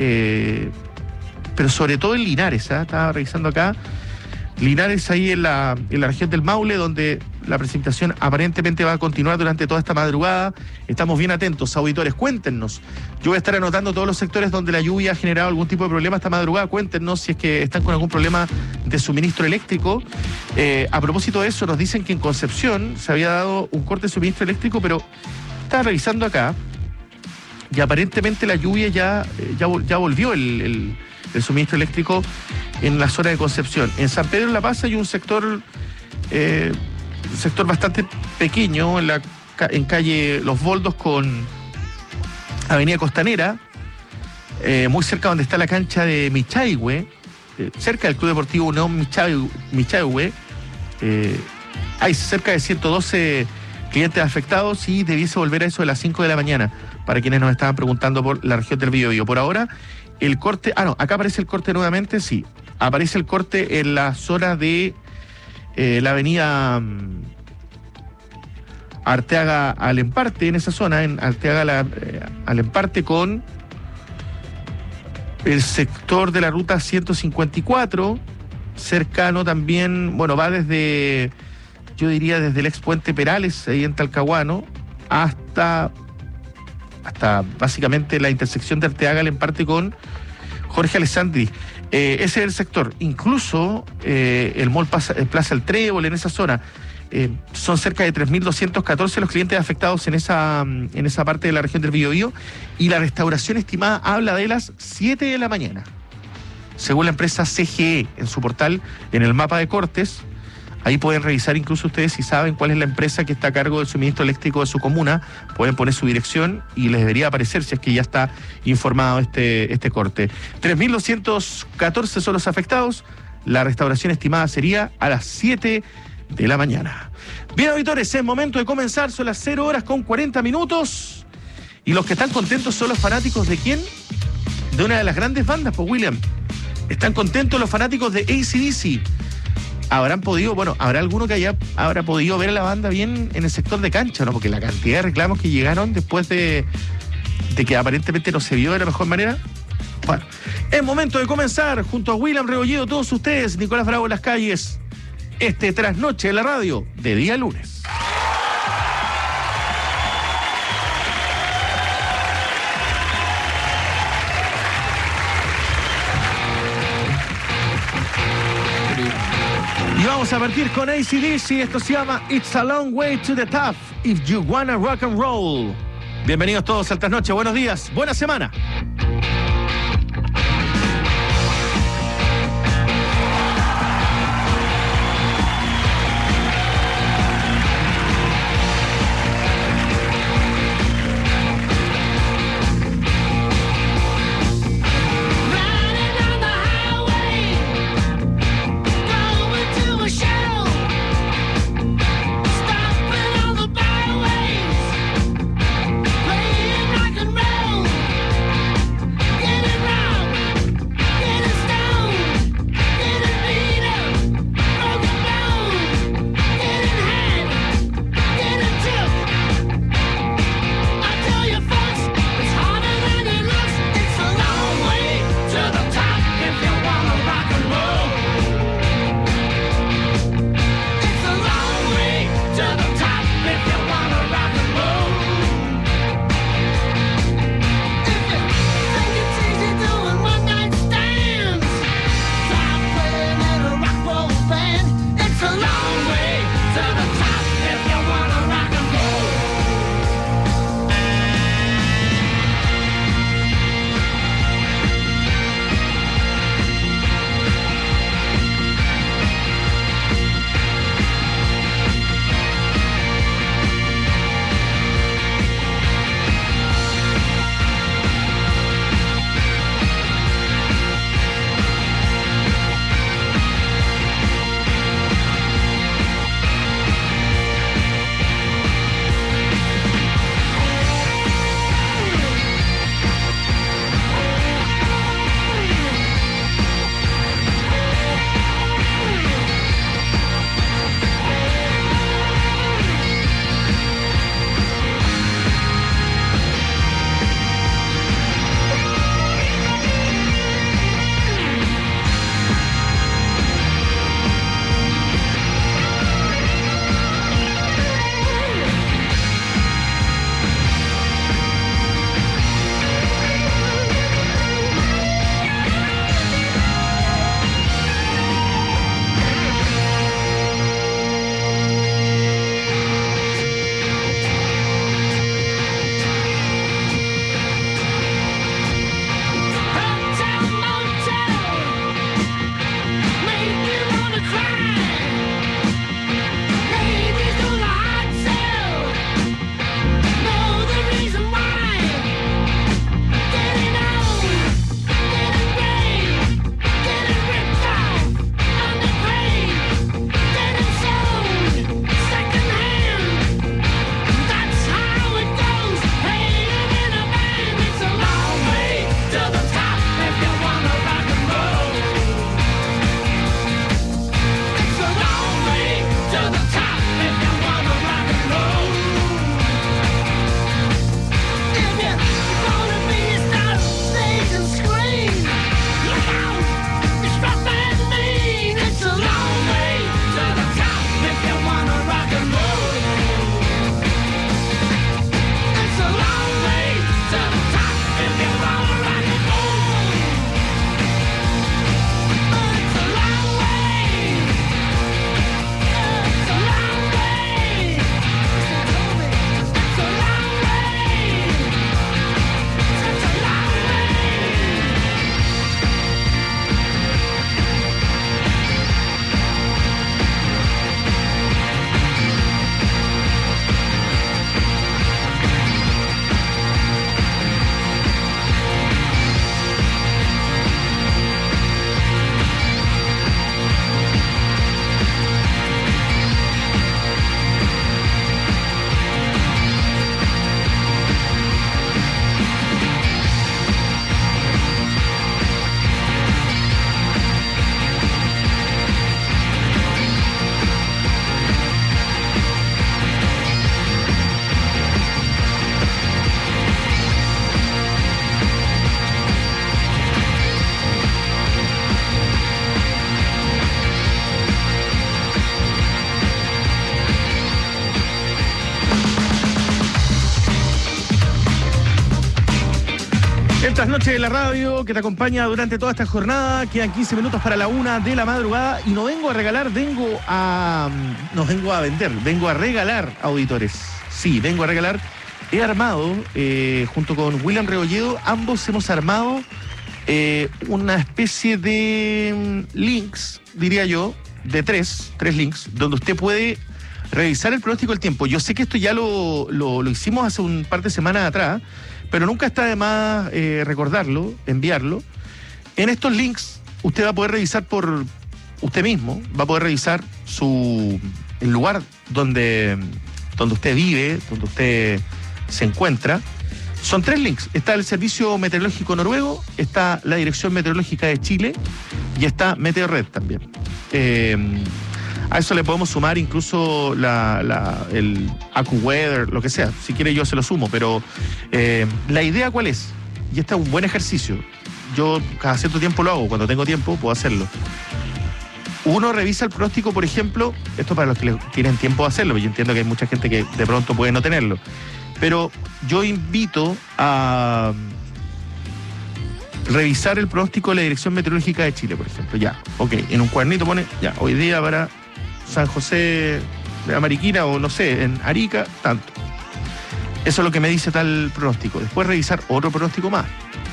pero sobre todo en Linares, estaba revisando acá, Linares ahí en la región del Maule, donde la precipitación aparentemente va a continuar durante toda esta madrugada. Estamos bien atentos, auditores, cuéntenos. Yo voy a estar anotando todos los sectores donde la lluvia ha generado algún tipo de problema esta madrugada. Cuéntenos si es que están con algún problema de suministro eléctrico. A propósito de eso, nos dicen que en Concepción se había dado un corte de suministro eléctrico, pero estaba revisando acá y aparentemente la lluvia ya volvió el suministro eléctrico en la zona de Concepción. En San Pedro de la Paz hay un sector bastante pequeño en calle Los Boldos con Avenida Costanera, muy cerca donde está la cancha de Michaihue, cerca del Club Deportivo Unión Michaihue. Hay cerca de 112 clientes afectados y debiese volver a eso de las 5 de la mañana, para quienes nos estaban preguntando por la región del Biobío. Por ahora, el corte... acá aparece el corte nuevamente, sí. Aparece el corte en la zona de la avenida Arteaga al Emparte, en esa zona, en Arteaga al Emparte, con el sector de la ruta 154, cercano también, va desde, yo diría desde el ex Puente Perales, ahí en Talcahuano, hasta básicamente la intersección de Arteaga al Emparte con Jorge Alessandri. Ese es el sector. Incluso el mall Plaza El Trébol, en esa zona, son cerca de 3.214 los clientes afectados en esa parte de la región del Biobío, y la restauración estimada habla de las 7 de la mañana. Según la empresa CGE, en su portal, en el mapa de cortes, ahí pueden revisar incluso ustedes si saben cuál es la empresa que está a cargo del suministro eléctrico de su comuna, pueden poner su dirección y les debería aparecer si es que ya está informado este corte. 3.214 son los afectados, la restauración estimada sería a las 7 de la mañana. Bien, auditores, es momento de comenzar, son las 0 horas con 40 minutos, y los que están contentos son los fanáticos ¿de quién? De una de las grandes bandas, pues, William. Están contentos los fanáticos de AC/DC. Habrá alguno que habrá podido ver a la banda bien en el sector de cancha, ¿no? Porque la cantidad de reclamos que llegaron después de que aparentemente no se vio de la mejor manera. Bueno, es momento de comenzar junto a William Rebolledo, todos ustedes, Nicolás Bravo en las calles, trasnoche de la radio de día lunes. Y vamos a partir con AC/DC. Esto se llama It's a Long Way to the Top If You Wanna Rock and Roll. Bienvenidos todos al Trasnoche. Buenos días, buena semana. El trasnoche de la radio que te acompaña durante toda esta jornada. Quedan 15 minutos para la 1 de la madrugada y no vengo a regalar, vengo a vender, vengo a regalar, auditores. Sí, vengo a regalar. He armado, junto con William Rebolledo, ambos hemos armado una especie de links, diría yo, de tres links, donde usted puede revisar el pronóstico del tiempo. Yo sé que esto ya lo hicimos hace un par de semanas atrás, pero nunca está de más recordarlo, enviarlo. En estos links usted va a poder revisar por usted mismo, va a poder revisar el lugar donde usted vive, donde usted se encuentra. Son 3 links. Está el Servicio Meteorológico Noruego, está la Dirección Meteorológica de Chile y está Meteorred también. A eso le podemos sumar incluso el AccuWeather, lo que sea. Si quiere yo se lo sumo, pero la idea ¿cuál es? Y este es un buen ejercicio. Yo cada cierto tiempo lo hago, cuando tengo tiempo puedo hacerlo. Uno revisa el pronóstico, por ejemplo, esto para los que tienen tiempo de hacerlo, yo entiendo que hay mucha gente que de pronto puede no tenerlo, pero yo invito a revisar el pronóstico de la Dirección Meteorológica de Chile, por ejemplo. Ya, ok, en un cuadernito pone, ya, hoy día para San José de la Mariquina o no sé, en Arica, tanto. Eso es lo que me dice tal pronóstico. Después revisar otro pronóstico más.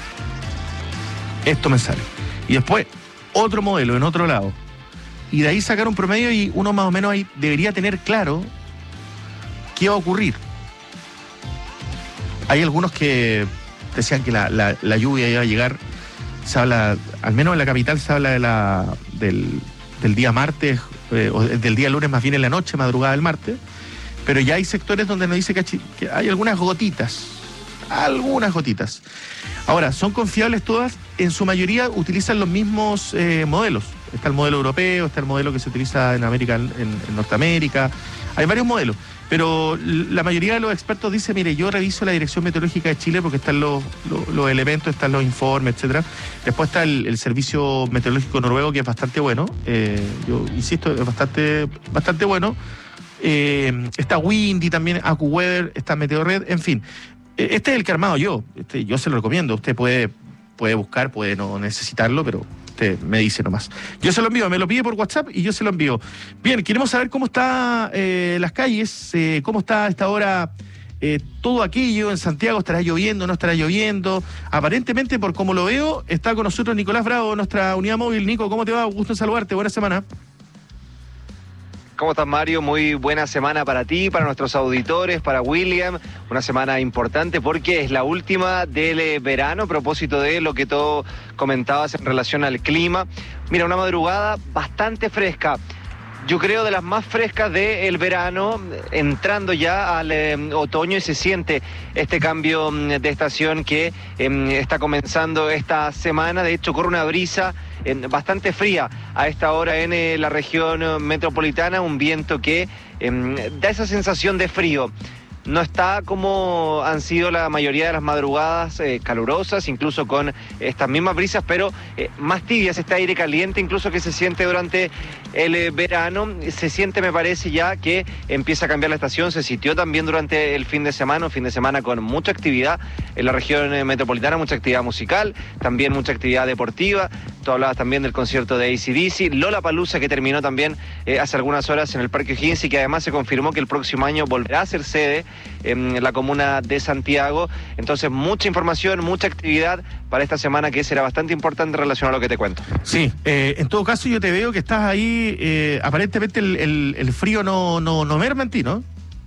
Esto me sale. Y después otro modelo en otro lado. Y de ahí sacar un promedio y uno más o menos ahí debería tener claro qué va a ocurrir. Hay algunos que decían que la lluvia iba a llegar, se habla, al menos en la capital se habla del día martes, o del día lunes más bien en la noche, madrugada del martes, pero ya hay sectores donde nos dice que hay algunas gotitas. Ahora, ¿son confiables todas? En su mayoría utilizan los mismos modelos. Está el modelo europeo, está el modelo que se utiliza en América, en Norteamérica. Hay varios modelos, pero la mayoría de los expertos dicen, mire, yo reviso la Dirección Meteorológica de Chile porque están los elementos, están los informes, etcétera. Después está el Servicio Meteorológico Noruego, que es bastante bueno. Yo insisto, es bastante bueno. Está Windy también, AccuWeather, está Meteorred, en fin. Este es el que he armado yo. Yo se lo recomiendo. Usted puede buscar, puede no necesitarlo, pero usted me dice nomás. Yo se lo envío, me lo pide por WhatsApp y yo se lo envío. Bien, queremos saber cómo está las calles, cómo está a esta hora todo aquello en Santiago. ¿Estará lloviendo, no estará lloviendo? Aparentemente, por como lo veo, está con nosotros Nicolás Bravo, nuestra unidad móvil. Nico, ¿cómo te va? Gusto en saludarte, buena semana. ¿Cómo estás, Mario? Muy buena semana para ti, para nuestros auditores, para William. Una semana importante porque es la última del verano, a propósito de lo que tú comentabas en relación al clima. Mira, una madrugada bastante fresca. Yo creo de las más frescas del verano, entrando ya al otoño, y se siente este cambio de estación que está comenzando esta semana. De hecho, corre una brisa bastante fría a esta hora en la región metropolitana, un viento que da esa sensación de frío. No está como han sido la mayoría de las madrugadas calurosas, incluso con estas mismas brisas, pero más tibias, este aire caliente incluso que se siente durante el verano. Se siente, me parece, ya que empieza a cambiar la estación. Se sintió también durante el fin de semana, un fin de semana con mucha actividad en la región metropolitana, mucha actividad musical, también mucha actividad deportiva. Tú hablabas también del concierto de AC/DC, Lollapalooza, que terminó también hace algunas horas en el Parque O'Higgins, y que además se confirmó que el próximo año volverá a ser sede en la comuna de Santiago. Entonces, mucha información, mucha actividad para esta semana, que será bastante importante en relación a lo que te cuento. Sí, en todo caso yo te veo que estás ahí, aparentemente el frío no merma en ti, ¿no?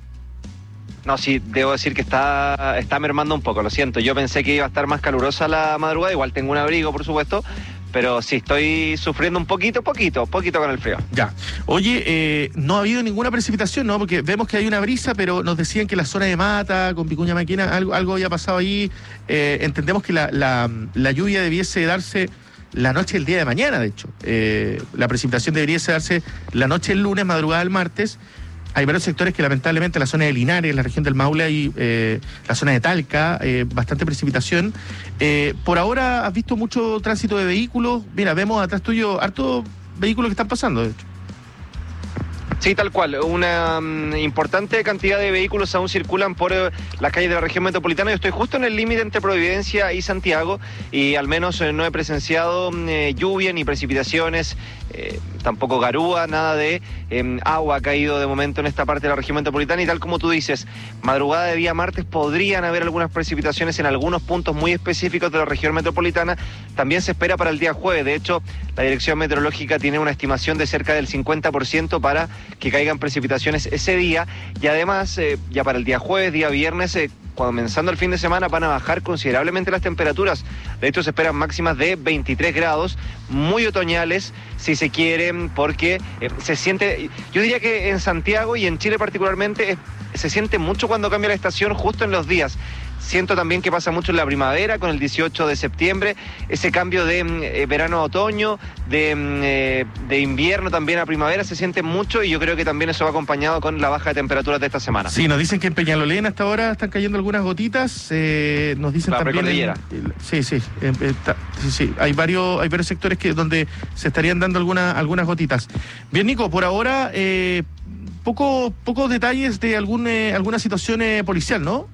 No, sí, debo decir que está mermando un poco, lo siento. Yo pensé que iba a estar más calurosa la madrugada, igual tengo un abrigo, por supuesto, pero sí, estoy sufriendo un poquito con el frío. Ya. Oye, no ha habido ninguna precipitación, ¿no? Porque vemos que hay una brisa, pero nos decían que la zona de Mata, con Vicuña Maquena, algo había pasado ahí. Entendemos que la lluvia debiese darse la noche del día de mañana, de hecho. La precipitación debería darse la noche del lunes, madrugada del martes. Hay varios sectores que lamentablemente, la zona de Linares, la región del Maule, hay la zona de Talca, bastante precipitación. Por ahora has visto mucho tránsito de vehículos. Mira, vemos atrás tuyo harto vehículos que están pasando, de hecho. Sí, tal cual. Una importante cantidad de vehículos aún circulan por las calles de la región metropolitana. Yo estoy justo en el límite entre Providencia y Santiago y al menos no he presenciado lluvia ni precipitaciones, tampoco garúa, nada de agua ha caído de momento en esta parte de la región metropolitana y tal como tú dices, madrugada de día martes podrían haber algunas precipitaciones en algunos puntos muy específicos de la región metropolitana. También se espera para el día jueves. De hecho, la Dirección Meteorológica tiene una estimación de cerca del 50% para que caigan precipitaciones ese día y además ya para el día jueves, día viernes, comenzando el fin de semana van a bajar considerablemente las temperaturas. De hecho se esperan máximas de 23 grados, muy otoñales si se quieren, porque se siente, yo diría que en Santiago y en Chile particularmente se siente mucho cuando cambia la estación justo en los días. Siento también que pasa mucho en la primavera, con el 18 de septiembre, ese cambio de verano a otoño, de invierno también a primavera, se siente mucho y yo creo que también eso va acompañado con la baja de temperaturas de esta semana. Sí, nos dicen que en Peñalolén hasta ahora están cayendo algunas gotitas, nos dicen la también... precordillera. Sí, hay varios sectores donde se estarían dando algunas gotitas. Bien, Nico, por ahora, pocos detalles de alguna situación policial, ¿no?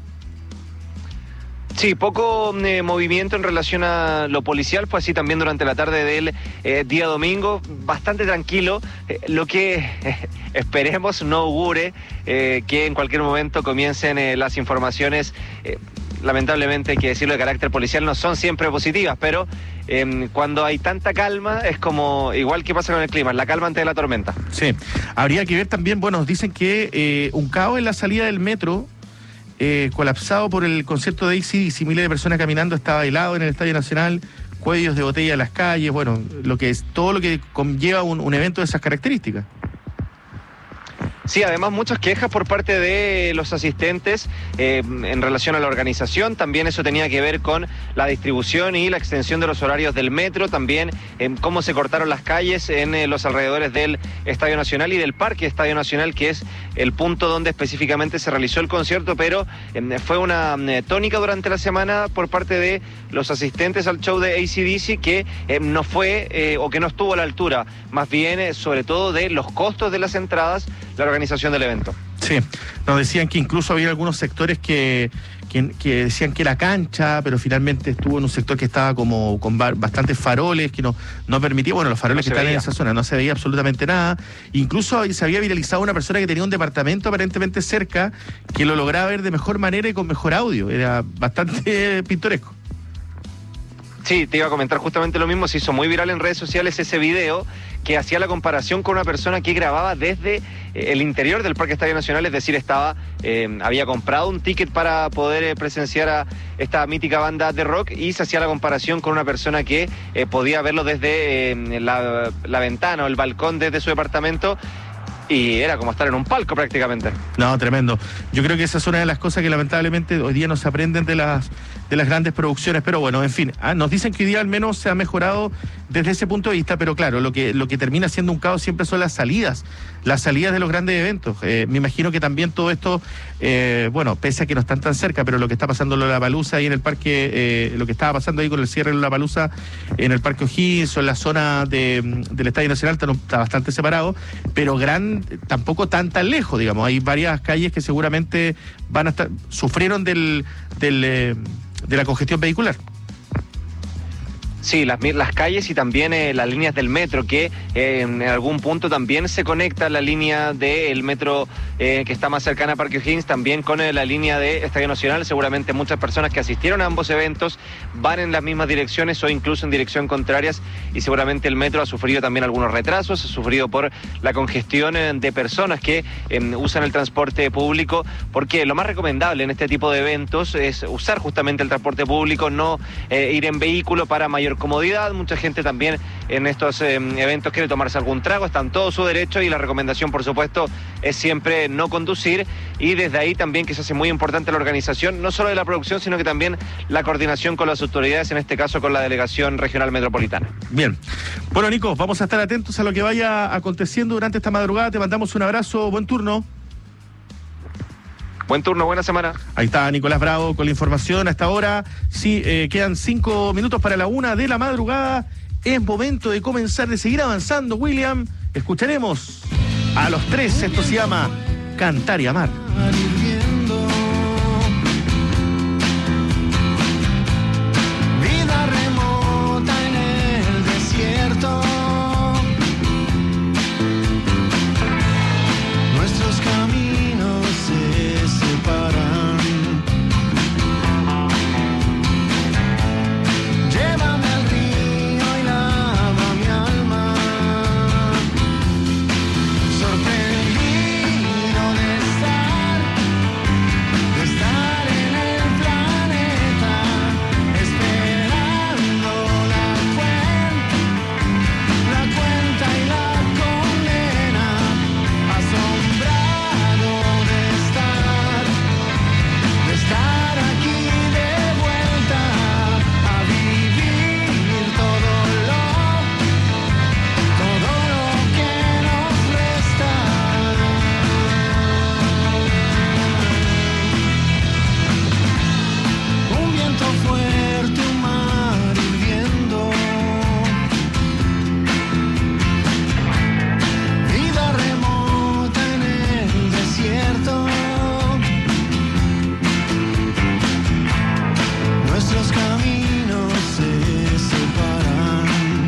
Sí, poco movimiento en relación a lo policial, fue así también durante la tarde del día domingo, bastante tranquilo, lo que esperemos no augure que en cualquier momento comiencen las informaciones, lamentablemente hay que decirlo, de carácter policial no son siempre positivas, pero cuando hay tanta calma es como igual que pasa con el clima, la calma antes de la tormenta. Sí, habría que ver también, bueno, dicen que un caos en la salida del metro, colapsado por el concierto de AC/DC, miles de personas caminando, estaba helado en el Estadio Nacional, cuellos de botella en las calles, bueno, todo lo que conlleva un evento de esas características. Sí, además muchas quejas por parte de los asistentes en relación a la organización, también eso tenía que ver con la distribución y la extensión de los horarios del metro, también cómo se cortaron las calles en los alrededores del Estadio Nacional y del Parque Estadio Nacional, que es el punto donde específicamente se realizó el concierto, pero fue una tónica durante la semana por parte de los asistentes al show de AC/DC que no fue o que no estuvo a la altura, más bien sobre todo de los costos de las entradas, la organización del evento. Sí, nos decían que incluso había algunos sectores que decían que era cancha, pero finalmente estuvo en un sector que estaba como con bastantes faroles, que no permitía, bueno, los faroles que están en esa zona, no se veía absolutamente nada. Incluso se había viralizado una persona que tenía un departamento aparentemente cerca, que lo lograba ver de mejor manera y con mejor audio, era bastante pintoresco. Sí, te iba a comentar justamente lo mismo, se hizo muy viral en redes sociales ese video que hacía la comparación con una persona que grababa desde el interior del Parque Estadio Nacional, es decir, había comprado un ticket para poder presenciar a esta mítica banda de rock y se hacía la comparación con una persona que podía verlo desde la ventana o el balcón desde su departamento. Y era como estar en un palco prácticamente. No, tremendo. Yo creo que esa es una de las cosas que lamentablemente hoy día no se aprenden de las grandes producciones, pero bueno, en fin, nos dicen que hoy día al menos se ha mejorado desde ese punto de vista, pero claro, lo que termina siendo un caos siempre son las salidas de los grandes eventos. Me imagino que también todo esto, bueno, pese a que no están tan cerca, pero lo que está pasando en Lollapalooza ahí en el parque, lo que estaba pasando ahí con el cierre de Lollapalooza en el Parque O'Higgins o en la zona del Estadio Nacional está bastante separado, pero tampoco tan lejos, digamos. Hay varias calles que seguramente sufrieron de la congestión vehicular. Sí, las calles y también las líneas del metro, que en algún punto también se conecta la línea del metro que está más cercana a Parque O'Higgins, también con la línea de Estadio Nacional. Seguramente muchas personas que asistieron a ambos eventos van en las mismas direcciones o incluso en dirección contrarias, y seguramente el metro ha sufrido también algunos retrasos, ha sufrido por la congestión de personas que usan el transporte público, porque lo más recomendable en este tipo de eventos es usar justamente el transporte público, no ir en vehículo para mayor comodidad. Mucha gente también en estos eventos quiere tomarse algún trago, está en todo su derecho, y la recomendación, por supuesto, es siempre no conducir, y desde ahí también que se hace muy importante la organización, no solo de la producción, sino que también la coordinación con las autoridades, en este caso con la Delegación Regional Metropolitana. Bien. Bueno, Nico, vamos a estar atentos a lo que vaya aconteciendo durante esta madrugada. Te mandamos un abrazo, buen turno. Buen turno, buena semana. Ahí está Nicolás Bravo con la información hasta ahora. Sí, quedan 5 minutos para la 1 de la madrugada. Es momento de comenzar, de seguir avanzando, William. Escucharemos A los 3, esto se llama Cantar y Amar. Vida remota en el desierto. Nuestros caminos se separan. Llévame al río y lava mi alma. Sorprendido de estar en el planeta, esperando la cuenta y la condena, asombrado de estar aquí de vuelta, a vivir todo lo que nos resta. Un viento fuerte, un mar hirviendo. Vida remota en el desierto. Nuestros caminos se separan.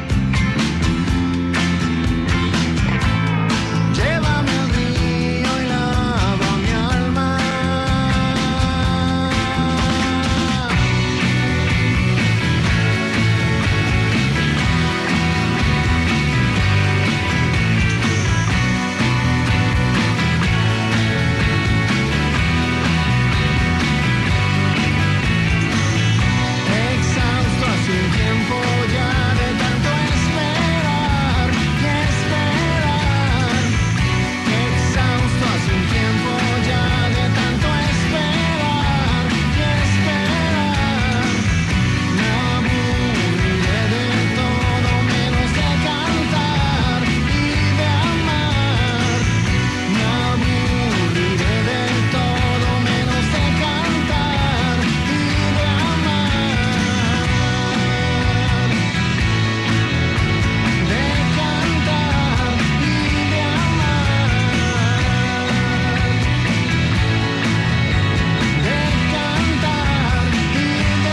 Llévame al río y lava mi alma. Exhausto hace un tiempo ya de tanto esperar y esperar. Exhausto hace un tiempo ya de tanto esperar y esperar. Me aburriré de todo menos de cantar y de amar. Me aburriré de todo menos de cantar y de amar. De cantar y de amar. De cantar y de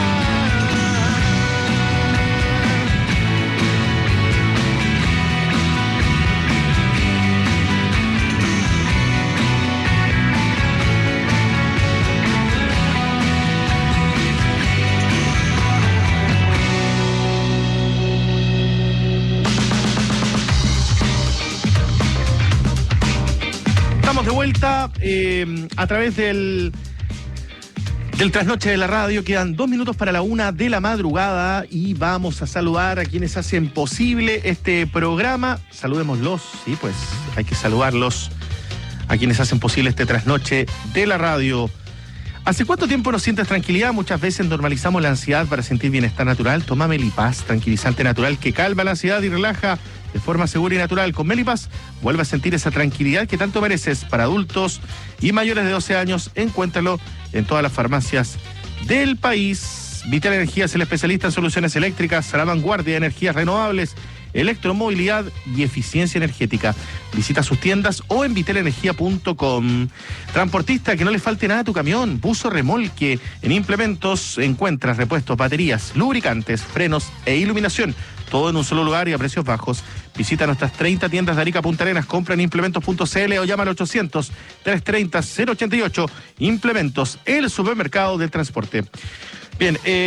Estamos de vuelta a través del trasnoche de la radio. Quedan 2 minutos para la 1 de la madrugada y vamos a saludar a quienes hacen posible este programa. Saludémoslos, sí, pues hay que saludarlos, a quienes hacen posible este trasnoche de la radio. ¿Hace cuánto tiempo no sientes tranquilidad? Muchas veces normalizamos la ansiedad para sentir bienestar natural. Toma Melipaz, tranquilizante natural que calma la ansiedad y relaja de forma segura y natural. Con Melipaz vuelve a sentir esa tranquilidad que tanto mereces. Para adultos y mayores de 12 años, encuéntralo en todas las farmacias del país. Vital Energía es el especialista en soluciones eléctricas a la vanguardia de energías renovables, electromovilidad y eficiencia energética. Visita sus tiendas o en vitalenergia.com. Transportista, que no le falte nada a tu camión. Buzo remolque. En Implementos encuentras repuestos, baterías, lubricantes, frenos e iluminación. Todo en un solo lugar y a precios bajos. Visita nuestras 30 tiendas de Arica Punta Arenas, compra en implementos.cl o llama al 800-330-088. Implementos, el supermercado del transporte. Bien,